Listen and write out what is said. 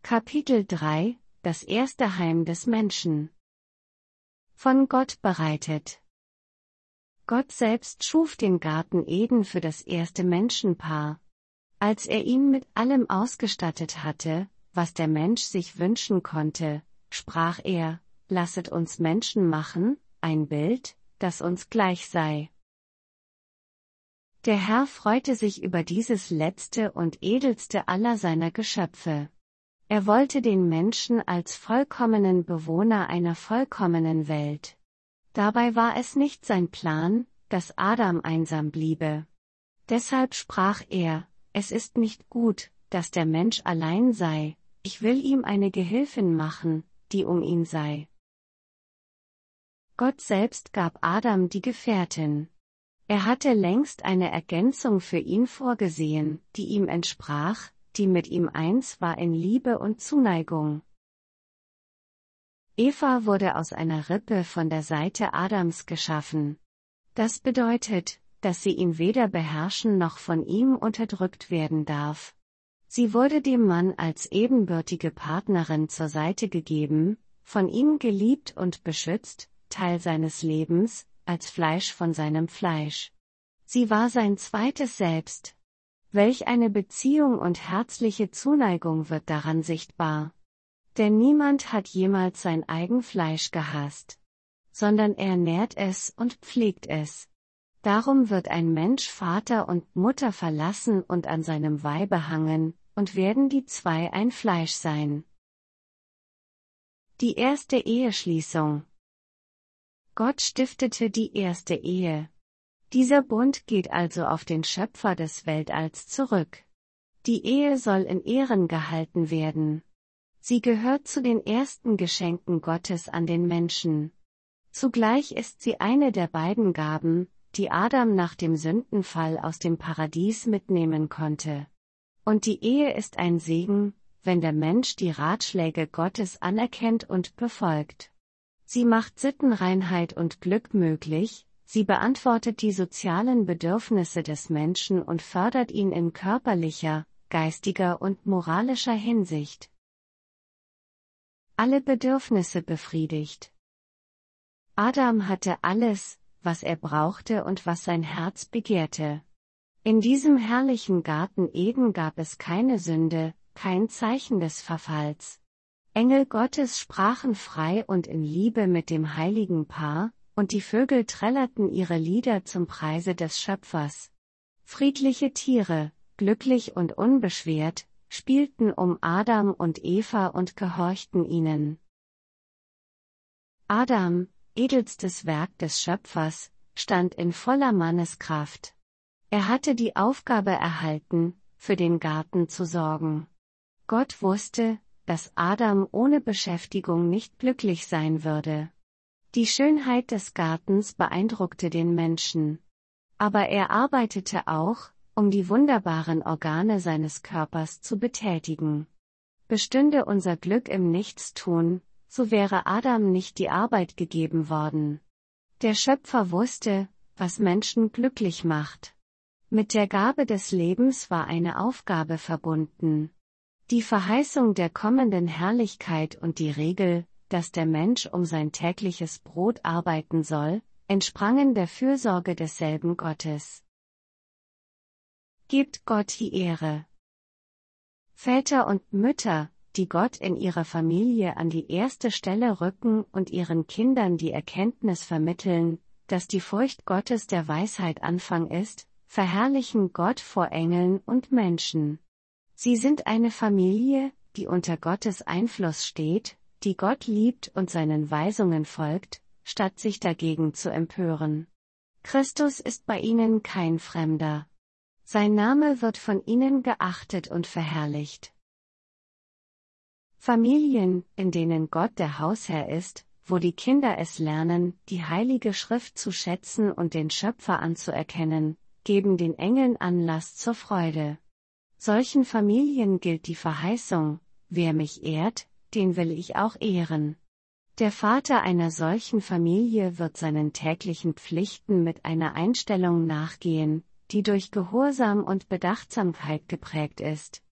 Kapitel 3 – Das erste Heim des Menschen. Von Gott bereitet. Gott selbst schuf den Garten Eden für das erste Menschenpaar. Als er ihn mit allem ausgestattet hatte, was der Mensch sich wünschen konnte, sprach er: Lasset uns Menschen machen, ein Bild, das uns gleich sei. Der Herr freute sich über dieses letzte und edelste aller seiner Geschöpfe. Er wollte den Menschen als vollkommenen Bewohner einer vollkommenen Welt. Dabei war es nicht sein Plan, dass Adam einsam bliebe. Deshalb sprach er: Es ist nicht gut, dass der Mensch allein sei, ich will ihm eine Gehilfin machen, die um ihn sei. Gott selbst gab Adam die Gefährtin. Er hatte längst eine Ergänzung für ihn vorgesehen, die ihm entsprach, die mit ihm eins war in Liebe und Zuneigung. Eva wurde aus einer Rippe von der Seite Adams geschaffen. Das bedeutet, dass sie ihn weder beherrschen noch von ihm unterdrückt werden darf. Sie wurde dem Mann als ebenbürtige Partnerin zur Seite gegeben, von ihm geliebt und beschützt, Teil seines Lebens, als Fleisch von seinem Fleisch. Sie war sein zweites Selbst. Welch eine Beziehung und herzliche Zuneigung wird daran sichtbar. Denn niemand hat jemals sein eigen Fleisch gehasst, sondern er nährt es und pflegt es. Darum wird ein Mensch Vater und Mutter verlassen und an seinem Weibe hangen, und werden die zwei ein Fleisch sein. Die erste Eheschließung. Gott stiftete die erste Ehe. Dieser Bund geht also auf den Schöpfer des Weltalls zurück. Die Ehe soll in Ehren gehalten werden. Sie gehört zu den ersten Geschenken Gottes an den Menschen. Zugleich ist sie eine der beiden Gaben, die Adam nach dem Sündenfall aus dem Paradies mitnehmen konnte. Und die Ehe ist ein Segen, wenn der Mensch die Ratschläge Gottes anerkennt und befolgt. Sie macht Sittenreinheit und Glück möglich, sie beantwortet die sozialen Bedürfnisse des Menschen und fördert ihn in körperlicher, geistiger und moralischer Hinsicht. Alle Bedürfnisse befriedigt. Adam hatte alles, was er brauchte und was sein Herz begehrte. In diesem herrlichen Garten Eden gab es keine Sünde, kein Zeichen des Verfalls. Engel Gottes sprachen frei und in Liebe mit dem heiligen Paar, und die Vögel trällerten ihre Lieder zum Preise des Schöpfers. Friedliche Tiere, glücklich und unbeschwert, spielten um Adam und Eva und gehorchten ihnen. Adam, edelstes Werk des Schöpfers, stand in voller Manneskraft. Er hatte die Aufgabe erhalten, für den Garten zu sorgen. Gott wusste, dass Adam ohne Beschäftigung nicht glücklich sein würde. Die Schönheit des Gartens beeindruckte den Menschen. Aber er arbeitete auch, um die wunderbaren Organe seines Körpers zu betätigen. Bestünde unser Glück im Nichtstun, so wäre Adam nicht die Arbeit gegeben worden. Der Schöpfer wusste, was Menschen glücklich macht. Mit der Gabe des Lebens war eine Aufgabe verbunden. Die Verheißung der kommenden Herrlichkeit und die Regel, dass der Mensch um sein tägliches Brot arbeiten soll, entsprangen der Fürsorge desselben Gottes. Gebt Gott die Ehre. Väter und Mütter, die Gott in ihrer Familie an die erste Stelle rücken und ihren Kindern die Erkenntnis vermitteln, dass die Furcht Gottes der Weisheit Anfang ist, verherrlichen Gott vor Engeln und Menschen. Sie sind eine Familie, die unter Gottes Einfluss steht, die Gott liebt und seinen Weisungen folgt, statt sich dagegen zu empören. Christus ist bei ihnen kein Fremder. Sein Name wird von ihnen geachtet und verherrlicht. Familien, in denen Gott der Hausherr ist, wo die Kinder es lernen, die Heilige Schrift zu schätzen und den Schöpfer anzuerkennen, geben den Engeln Anlass zur Freude. Solchen Familien gilt die Verheißung: Wer mich ehrt, den will ich auch ehren. Der Vater einer solchen Familie wird seinen täglichen Pflichten mit einer Einstellung nachgehen, die durch Gehorsam und Bedachtsamkeit geprägt ist.